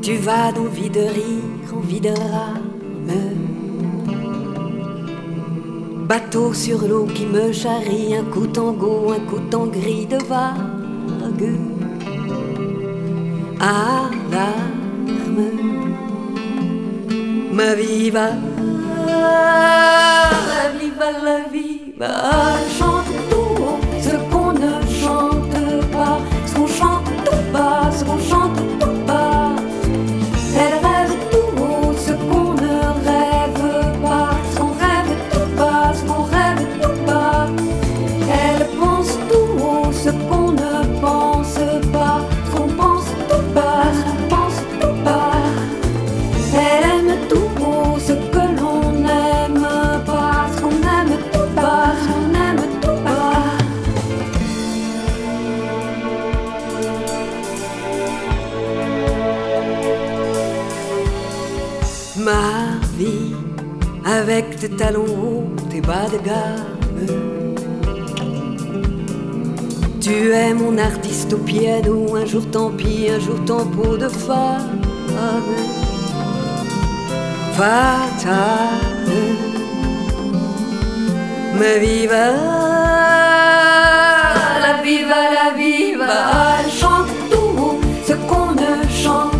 Tu vas d'envie de rire, envie de rame. Bateau sur l'eau qui me charrie, un coup tango, un coup gris de vague. Alarme, ma vie va, la vie va, la vie va. Chante tout haut ce qu'on ne chante pas, ce qu'on chante tout bas, ce qu'on chante tout bas. Elle rêve tout haut ce qu'on ne rêve pas, ce qu'on rêve tout bas, ce qu'on rêve tout bas. Elle pense tout haut ce qu'on ne pense pas, ce qu'on pense tout bas, ce qu'on pense tout bas. Elle aime tout haut ce que l'on n'aime pas, ce qu'on aime tout bas, ce qu'on aime tout bas. Ma vie, avec tes talons hauts, tes bas de gamme. Tu es mon artiste au piano, un jour tant pis, un jour tant peau de femme. Fatale, ma vie va, la vie va, la vie va. Elle chante tout haut ce qu'on ne chante